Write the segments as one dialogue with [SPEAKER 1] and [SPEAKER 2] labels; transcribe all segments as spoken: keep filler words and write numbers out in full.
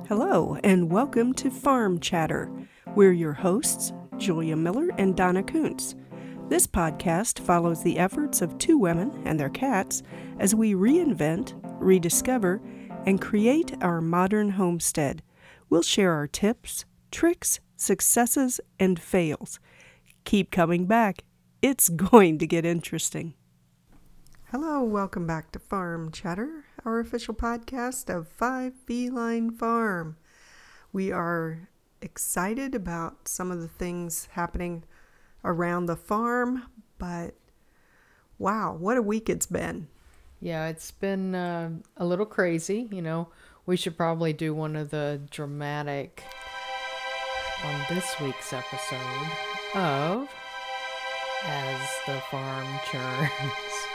[SPEAKER 1] Hello, and welcome to Farm Chatter. We're your hosts, Julia Miller and Donna Kuntz. This podcast follows the efforts of two women and their cats as we reinvent, rediscover, and create our modern homestead. We'll share our tips, tricks, successes, and fails. Keep coming back. It's going to get interesting. Hello, welcome back to Farm Chatter, our official podcast of Five Feline Farm. We are excited about some of the things happening around the farm, but wow, what a week it's been.
[SPEAKER 2] Yeah, it's been uh, a little crazy. You know, we should probably do one of the dramatic on this week's episode of As the Farm Churns.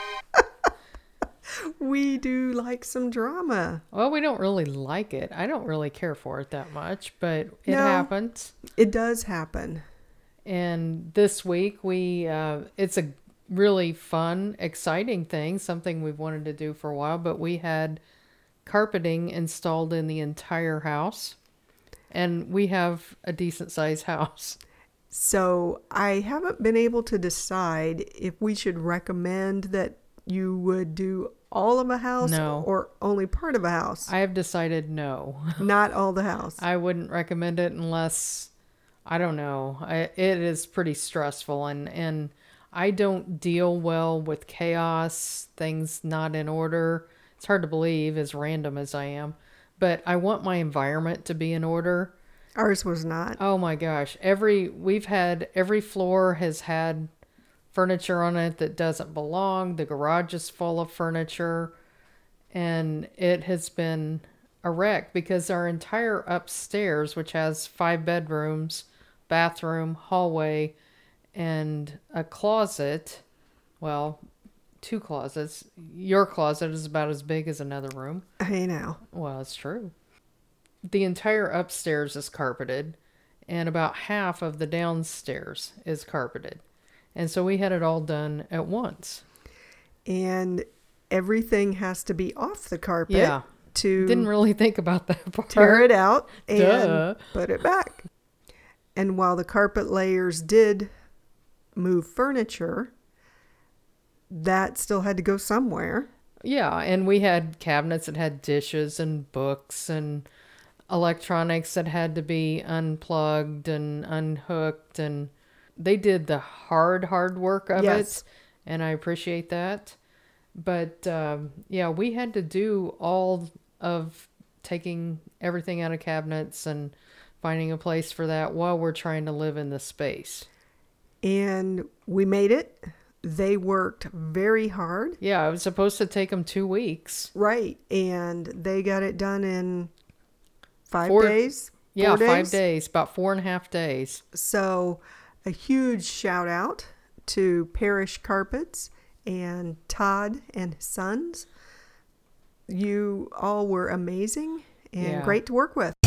[SPEAKER 1] We do like some drama.
[SPEAKER 2] Well, we don't really like it. I don't really care for it that much, but it
[SPEAKER 1] No,
[SPEAKER 2] happens.
[SPEAKER 1] It does happen.
[SPEAKER 2] And this week, we uh, it's a really fun, exciting thing, something we've wanted to do for a while, but we had carpeting installed in the entire house, and we have a decent-sized house.
[SPEAKER 1] So I haven't been able to decide if we should recommend that you would do all of a house
[SPEAKER 2] No.
[SPEAKER 1] or only part of a house.
[SPEAKER 2] I have decided no.
[SPEAKER 1] Not all the house.
[SPEAKER 2] I wouldn't recommend it unless, I don't know, I, it is pretty stressful, and, and I don't deal well with chaos, things not in order. It's hard to believe, as random as I am, but I want my environment to be in order.
[SPEAKER 1] Ours was not.
[SPEAKER 2] Oh my gosh. Every, we've had, every floor has had furniture on it that doesn't belong. The garage is full of furniture, and it has been a wreck because our entire upstairs, which has five bedrooms, bathroom, hallway, and a closet, well, two closets. Your closet is about as big as another room.
[SPEAKER 1] Hey now.
[SPEAKER 2] Well, it's true. The entire upstairs is carpeted, and about half of the downstairs is carpeted. And so we had it all done at once.
[SPEAKER 1] And everything has to be off the carpet
[SPEAKER 2] Yeah.
[SPEAKER 1] to
[SPEAKER 2] Didn't really think about that part.
[SPEAKER 1] tear it out and
[SPEAKER 2] Duh.
[SPEAKER 1] put it back. And while the carpet layers did move furniture, that still had to go somewhere.
[SPEAKER 2] Yeah, and we had cabinets that had dishes and books and electronics that had to be unplugged and unhooked, and they did the hard, hard work of
[SPEAKER 1] Yes.
[SPEAKER 2] it, and I appreciate that. But, um, yeah, we had to do all of taking everything out of cabinets and finding a place for that while we're trying to live in the space.
[SPEAKER 1] And we made it. They worked very hard.
[SPEAKER 2] Yeah, it was supposed to take them two weeks.
[SPEAKER 1] Right. And they got it done in five
[SPEAKER 2] Four-
[SPEAKER 1] days.
[SPEAKER 2] Yeah,
[SPEAKER 1] Four
[SPEAKER 2] five
[SPEAKER 1] days.
[SPEAKER 2] days, about four and a half days.
[SPEAKER 1] So a huge shout out to Parish Carpets and Todd and his sons. You all were amazing and
[SPEAKER 2] Yeah.
[SPEAKER 1] great to work with.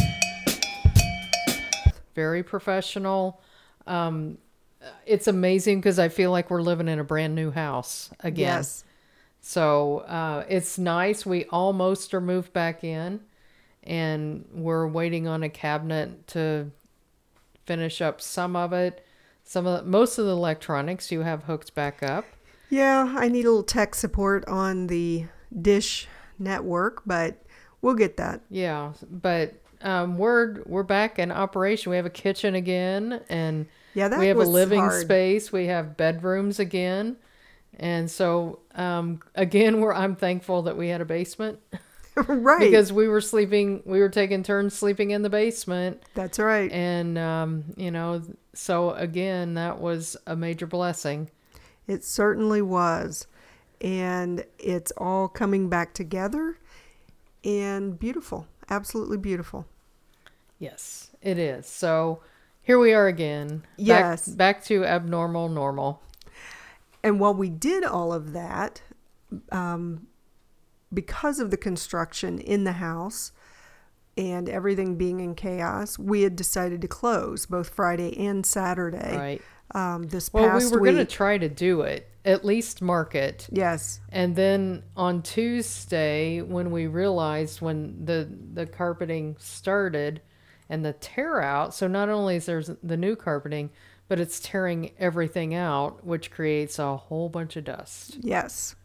[SPEAKER 2] Very professional. Um, it's amazing because I feel like we're living in a brand new house again.
[SPEAKER 1] Yes.
[SPEAKER 2] So uh, it's nice. We almost are moved back in, and we're waiting on a cabinet to finish up some of it. Some of the, most of the electronics you have hooked back up.
[SPEAKER 1] Yeah, I need a little tech support on the Dish network, but we'll get that.
[SPEAKER 2] Yeah, but um, we're we're back in operation. We have a kitchen again, and
[SPEAKER 1] Yeah, that
[SPEAKER 2] we have a
[SPEAKER 1] was
[SPEAKER 2] living
[SPEAKER 1] hard.
[SPEAKER 2] space. We have bedrooms again, and so um, again, we're I'm thankful that we had a basement.
[SPEAKER 1] Right.
[SPEAKER 2] Because we were sleeping, we were taking turns sleeping in the basement.
[SPEAKER 1] That's right.
[SPEAKER 2] And, um, you know, so again, that was a major blessing.
[SPEAKER 1] It certainly was. And it's all coming back together and beautiful. Absolutely beautiful.
[SPEAKER 2] Yes, it is. So here we are again.
[SPEAKER 1] Yes.
[SPEAKER 2] Back, back to abnormal normal.
[SPEAKER 1] And while we did all of that, um, because of the construction in the house and everything being in chaos, we had decided to close both Friday and Saturday.
[SPEAKER 2] Right.
[SPEAKER 1] Um, this
[SPEAKER 2] Well,
[SPEAKER 1] past
[SPEAKER 2] we were
[SPEAKER 1] week.
[SPEAKER 2] going to try to do it at least market.
[SPEAKER 1] Yes.
[SPEAKER 2] And then on Tuesday, when we realized when the the carpeting started and the tear out, so not only is there's the new carpeting, but it's tearing everything out, which creates a whole bunch of dust.
[SPEAKER 1] Yes.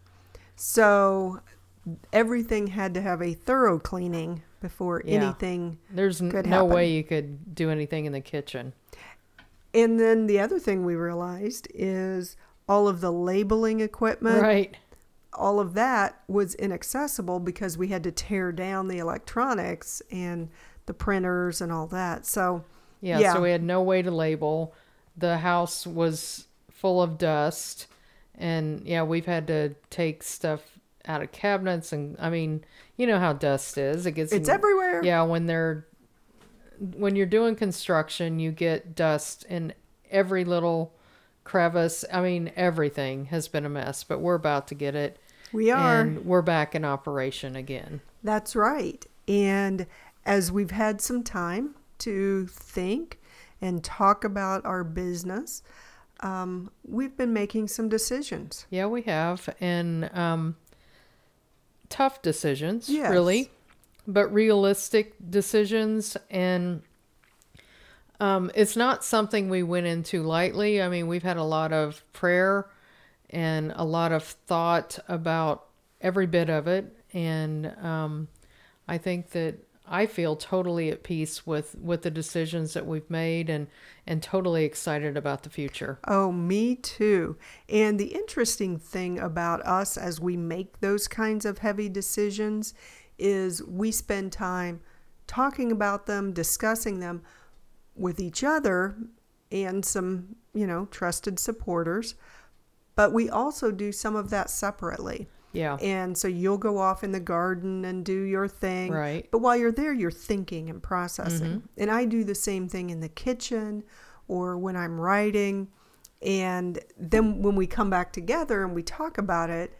[SPEAKER 1] So everything had to have a thorough cleaning before
[SPEAKER 2] Yeah.
[SPEAKER 1] anything
[SPEAKER 2] There's n-
[SPEAKER 1] could
[SPEAKER 2] no
[SPEAKER 1] happen.
[SPEAKER 2] way you could do anything in the kitchen.
[SPEAKER 1] And then the other thing we realized is all of the labeling equipment,
[SPEAKER 2] Right.
[SPEAKER 1] all of that was inaccessible because we had to tear down the electronics and the printers and all that. So,
[SPEAKER 2] Yeah,
[SPEAKER 1] Yeah.
[SPEAKER 2] so we had no way to label. The house was full of dust. And yeah, we've had to take stuff out of cabinets. And I mean, you know how dust is. It gets
[SPEAKER 1] it's
[SPEAKER 2] in-
[SPEAKER 1] everywhere.
[SPEAKER 2] Yeah, when they're when you're doing construction, you get dust in every little crevice. I mean, everything has been a mess, but we're about to get it.
[SPEAKER 1] We are.
[SPEAKER 2] And we're back in operation again.
[SPEAKER 1] That's right. And as we've had some time to think and talk about our business, um, we've been making some decisions.
[SPEAKER 2] Yeah, we have. And um, tough decisions,
[SPEAKER 1] Yes.
[SPEAKER 2] really, but realistic decisions. And um, it's not something we went into lightly. I mean, we've had a lot of prayer and a lot of thought about every bit of it. And um, I think that I feel totally at peace with, with the decisions that we've made and, and totally excited about the future.
[SPEAKER 1] Oh, me too. And the interesting thing about us as we make those kinds of heavy decisions is we spend time talking about them, discussing them with each other and some, you know, trusted supporters. But we also do some of that separately.
[SPEAKER 2] Yeah.
[SPEAKER 1] And so you'll go off in the garden and do your thing.
[SPEAKER 2] Right.
[SPEAKER 1] But while you're there, you're thinking and processing.
[SPEAKER 2] Mm-hmm.
[SPEAKER 1] And I do the same thing in the kitchen or when I'm writing. And then when we come back together and we talk about it,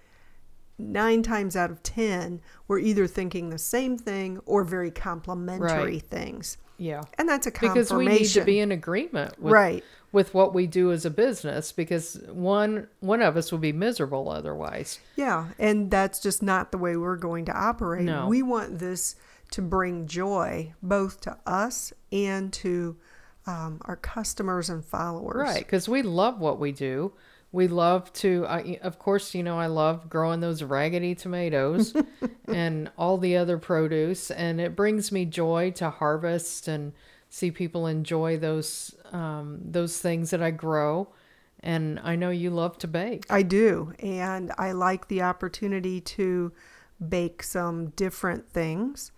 [SPEAKER 1] nine times out of ten, we're either thinking the same thing or very complementary
[SPEAKER 2] Right.
[SPEAKER 1] things.
[SPEAKER 2] Yeah.
[SPEAKER 1] And that's a confirmation.
[SPEAKER 2] Because we need to be in agreement with,
[SPEAKER 1] right.
[SPEAKER 2] with what we do as a business, because one one of us would be miserable otherwise.
[SPEAKER 1] Yeah, and that's just not the way we're going to operate.
[SPEAKER 2] No.
[SPEAKER 1] We want this to bring joy both to us and to um, our customers and followers.
[SPEAKER 2] Right, because we love what we do. We love to, I, of course, you know, I love growing those raggedy tomatoes and all the other produce. And it brings me joy to harvest and see people enjoy those um, those things that I grow. And I know you love to bake.
[SPEAKER 1] I do, and I like the opportunity to bake some different things.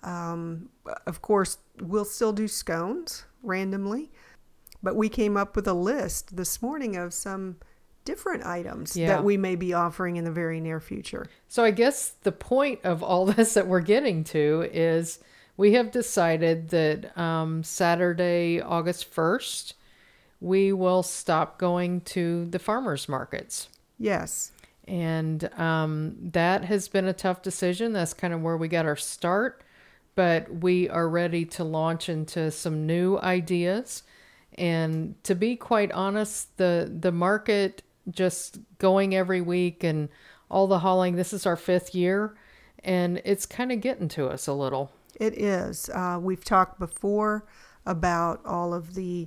[SPEAKER 1] Um, of course, we'll still do scones randomly, but we came up with a list this morning of some different items
[SPEAKER 2] Yeah.
[SPEAKER 1] that we may be offering in the very near future.
[SPEAKER 2] So I guess the point of all this that we're getting to is we have decided that um, Saturday, August first, we will stop going to the farmers markets.
[SPEAKER 1] Yes.
[SPEAKER 2] And um, that has been a tough decision. That's kind of where we got our start. But we are ready to launch into some new ideas. And to be quite honest, the, the market just going every week and all the hauling, this is our fifth year. And it's kind of getting to us a little.
[SPEAKER 1] It is. Uh, we've talked before about all of the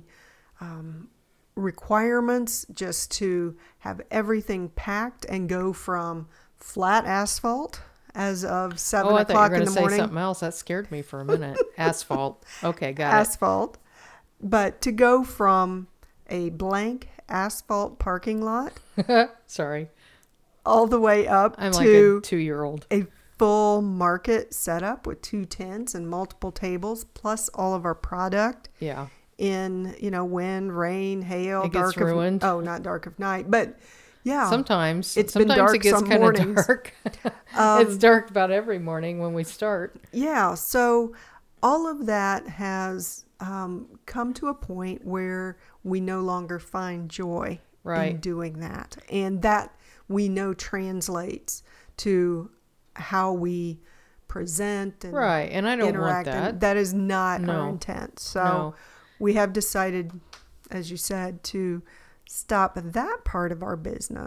[SPEAKER 1] um, requirements just to have everything packed and go from flat asphalt as of seven
[SPEAKER 2] Oh, I thought you
[SPEAKER 1] o'clock
[SPEAKER 2] were
[SPEAKER 1] in
[SPEAKER 2] going
[SPEAKER 1] the
[SPEAKER 2] to say
[SPEAKER 1] morning.
[SPEAKER 2] something else. That scared me for a minute. Asphalt. Okay, got
[SPEAKER 1] Asphalt. But to go from a blank asphalt parking lot
[SPEAKER 2] it. Sorry.
[SPEAKER 1] all the way up
[SPEAKER 2] I'm like
[SPEAKER 1] to
[SPEAKER 2] a two-year-old.
[SPEAKER 1] a full market setup with two tents and multiple tables, plus all of our product
[SPEAKER 2] Yeah.
[SPEAKER 1] in, you know, wind, rain, hail,
[SPEAKER 2] It
[SPEAKER 1] dark
[SPEAKER 2] gets ruined.
[SPEAKER 1] of oh, not dark of night, but yeah,
[SPEAKER 2] Sometimes.
[SPEAKER 1] It's been
[SPEAKER 2] sometimes
[SPEAKER 1] dark
[SPEAKER 2] it gets
[SPEAKER 1] some
[SPEAKER 2] kind of
[SPEAKER 1] mornings.
[SPEAKER 2] dark.
[SPEAKER 1] Um,
[SPEAKER 2] It's dark about every morning when we start.
[SPEAKER 1] yeah. So all of that has um, come to a point where we no longer find joy in
[SPEAKER 2] Right.
[SPEAKER 1] doing that, and that we know translates to how we present and
[SPEAKER 2] Right. And I don't want
[SPEAKER 1] interact.
[SPEAKER 2] that.
[SPEAKER 1] And that is not our
[SPEAKER 2] No.
[SPEAKER 1] intent. So
[SPEAKER 2] No.
[SPEAKER 1] we have decided, as you said, to stop that part of our business.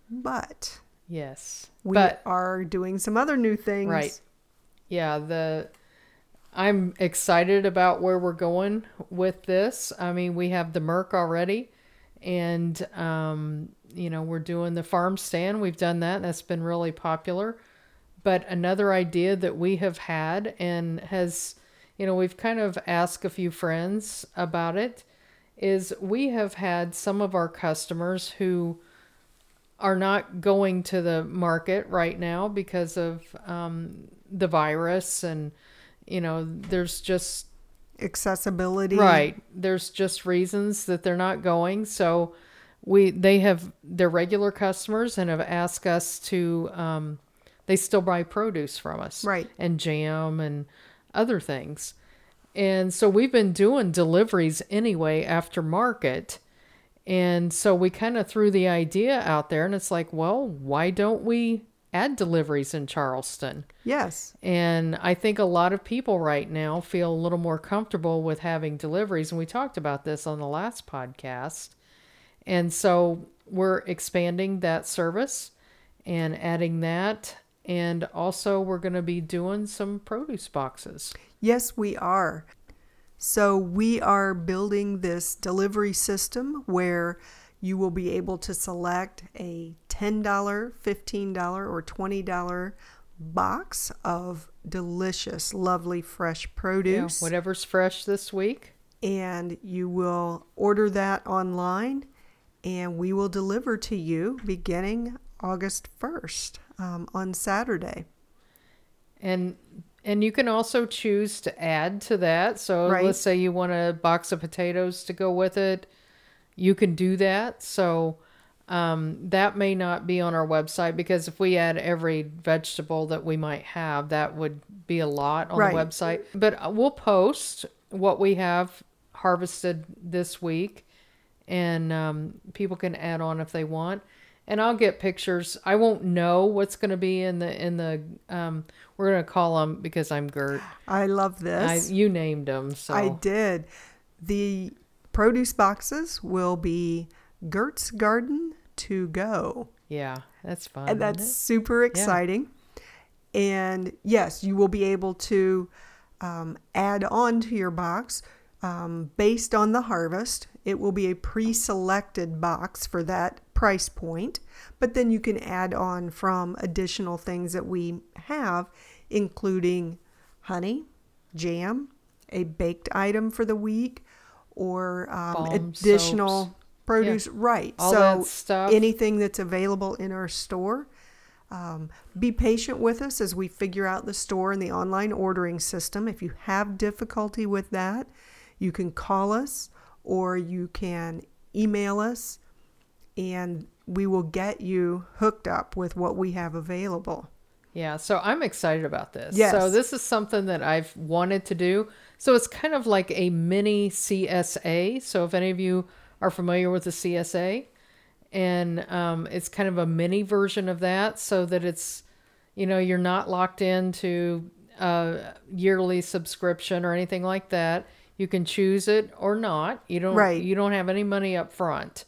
[SPEAKER 1] but
[SPEAKER 2] Yes.
[SPEAKER 1] we
[SPEAKER 2] but
[SPEAKER 1] are doing some other new things.
[SPEAKER 2] Right. Yeah, the I'm excited about where we're going with this. I mean, we have the Merc already, and um, you know, we're doing the farm stand. We've done that, and that's been really popular. But another idea that we have had and has, you know, we've kind of asked a few friends about it, is we have had some of our customers who are not going to the market right now because of um, the virus, and you know, there's just
[SPEAKER 1] accessibility.
[SPEAKER 2] Right. There's just reasons that they're not going. So we they have their regular customers and have asked us to um, they still buy produce from us.
[SPEAKER 1] Right.
[SPEAKER 2] And jam and other things. And so we've been doing deliveries anyway after market. And so we kind of threw the idea out there, and it's like, well, why don't we add deliveries in Charleston?
[SPEAKER 1] Yes.
[SPEAKER 2] And I think a lot of people right now feel a little more comfortable with having deliveries. And we talked about this on the last podcast. And so we're expanding that service and adding that. And also we're going to be doing some produce boxes.
[SPEAKER 1] Yes, we are. So we are building this delivery system where you will be able to select a ten dollars, fifteen dollars, or twenty dollars box of delicious, lovely, fresh produce.
[SPEAKER 2] Yeah, whatever's fresh this week.
[SPEAKER 1] And you will order that online, and we will deliver to you beginning August first um, on Saturday.
[SPEAKER 2] And and you can also choose to add to that. So
[SPEAKER 1] Right.
[SPEAKER 2] let's say you want a box of potatoes to go with it. You can do that. So um, that may not be on our website, because if we add every vegetable that we might have, that would be a lot on
[SPEAKER 1] Right.
[SPEAKER 2] the website. But we'll post what we have harvested this week, and um, people can add on if they want. And I'll get pictures. I won't know what's going to be in the in the. Um, we're going to call them, because I'm Gert.
[SPEAKER 1] I love this.
[SPEAKER 2] I, you named them, so
[SPEAKER 1] I did. The produce boxes will be Gert's Garden to go.
[SPEAKER 2] yeah, that's fun.
[SPEAKER 1] And that's
[SPEAKER 2] isn't
[SPEAKER 1] super exciting. And yes, you will be able to um, add on to your box um, based on the harvest. It will be a pre-selected box for that price point, but then you can add on from additional things that we have, including honey, jam, a baked item for the week, or um,
[SPEAKER 2] Balm,
[SPEAKER 1] additional
[SPEAKER 2] soaps.
[SPEAKER 1] produce.
[SPEAKER 2] Yeah.
[SPEAKER 1] Right.
[SPEAKER 2] All
[SPEAKER 1] so
[SPEAKER 2] that stuff.
[SPEAKER 1] anything that's available in our store. Um, be patient with us as we figure out the store and the online ordering system. If you have difficulty with that, you can call us or you can email us, and we will get you hooked up with what we have available.
[SPEAKER 2] Yeah, so I'm excited about this.
[SPEAKER 1] Yes.
[SPEAKER 2] So this is something that I've wanted to do. So it's kind of like a mini C S A. So if any of you are familiar with the C S A, and um, it's kind of a mini version of that, so that it's, you know, you're not locked into a yearly subscription or anything like that. You can choose it or not. You don't.
[SPEAKER 1] Right.
[SPEAKER 2] You don't have any money up front.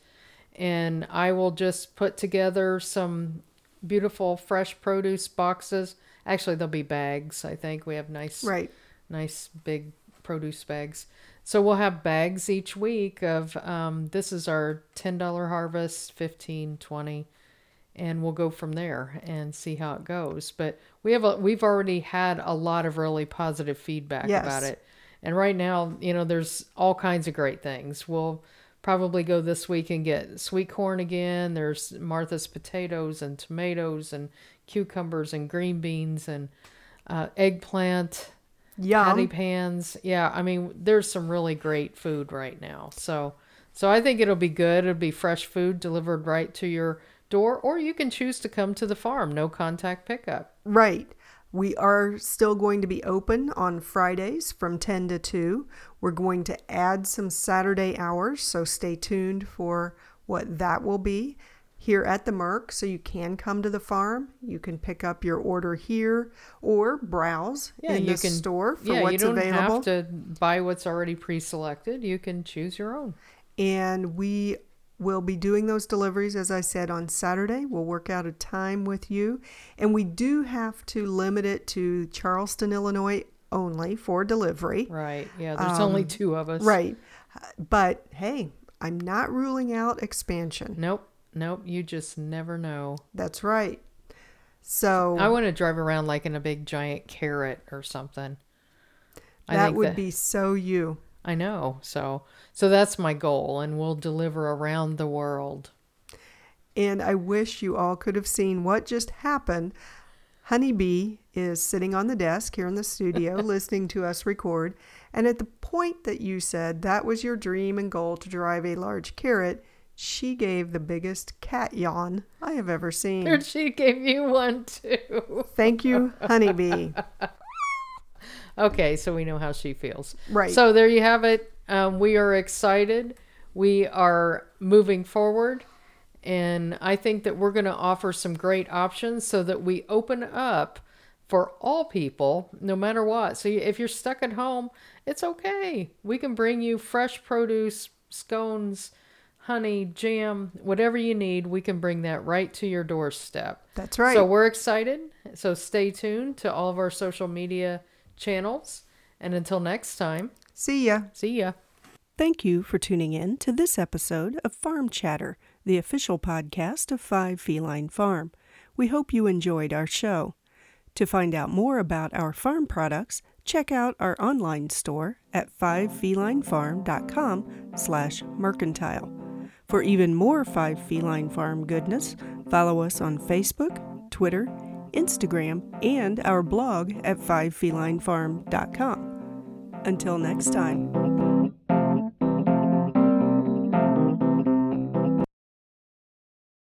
[SPEAKER 2] And I will just put together some beautiful fresh produce boxes. Actually, they'll be bags. I think we have nice,
[SPEAKER 1] Right.
[SPEAKER 2] nice big produce bags. So we'll have bags each week of, um, this is our ten dollars harvest, fifteen, twenty, and we'll go from there and see how it goes. But we have a, we've already had a lot of really positive feedback
[SPEAKER 1] Yes.
[SPEAKER 2] about it. And right now, you know, there's all kinds of great things. We'll probably go this week and get sweet corn again. There's Martha's potatoes and tomatoes and cucumbers and green beans and uh, eggplant, patty
[SPEAKER 1] Yum.
[SPEAKER 2] pans. Yeah, I mean, there's some really great food right now. So, so I think it'll be good. It'll be fresh food delivered right to your door, or you can choose to come to the farm, no contact pickup.
[SPEAKER 1] Right. We are still going to be open on Fridays from ten to two. We're going to add some Saturday hours, so stay tuned for what that will be here at the Merc. So you can come to the farm. You can pick up your order here or browse
[SPEAKER 2] Yeah,
[SPEAKER 1] in
[SPEAKER 2] you
[SPEAKER 1] the
[SPEAKER 2] can
[SPEAKER 1] store for
[SPEAKER 2] Yeah,
[SPEAKER 1] what's
[SPEAKER 2] you don't
[SPEAKER 1] available.
[SPEAKER 2] have to buy what's already pre-selected. You can choose your own.
[SPEAKER 1] And we we'll be doing those deliveries, as I said, on Saturday. We'll work out a time with you. And we do have to limit it to Charleston, Illinois only for delivery.
[SPEAKER 2] Right. Yeah, there's
[SPEAKER 1] Um,
[SPEAKER 2] only two of us.
[SPEAKER 1] Right. But hey, I'm not ruling out expansion.
[SPEAKER 2] Nope. Nope. You just never know.
[SPEAKER 1] That's right. So
[SPEAKER 2] I want to drive around like in a big giant carrot or something. I
[SPEAKER 1] that
[SPEAKER 2] think
[SPEAKER 1] would
[SPEAKER 2] that,
[SPEAKER 1] be so you.
[SPEAKER 2] I know. So, so that's my goal, and we'll deliver around the world.
[SPEAKER 1] And I wish you all could have seen what just happened. Honeybee is sitting on the desk here in the studio listening to us record. And at the point that you said that was your dream and goal to drive a large carrot, she gave the biggest cat yawn I have ever seen.
[SPEAKER 2] Here, she gave you one too.
[SPEAKER 1] Thank you, Honeybee.
[SPEAKER 2] Okay, so we know how she feels.
[SPEAKER 1] Right.
[SPEAKER 2] So there you have it. Um, we are excited. We are moving forward. And I think that we're going to offer some great options so that we open up for all people, no matter what. So if you're stuck at home, it's okay. We can bring you fresh produce, scones, honey, jam, whatever you need. We can bring that right to your doorstep.
[SPEAKER 1] That's right.
[SPEAKER 2] So we're excited. So stay tuned to all of our social media channels. And until next time,
[SPEAKER 1] see ya.
[SPEAKER 2] See ya.
[SPEAKER 1] Thank you for tuning in to this episode of Farm Chatter, the official podcast of Five Feline Farm. We hope you enjoyed our show. To find out more about our farm products, check out our online store at five feline farm dot com slash mercantile. For even more Five Feline Farm goodness, follow us on Facebook, Twitter, Instagram, and our blog at five feline farm dot com. Until next time.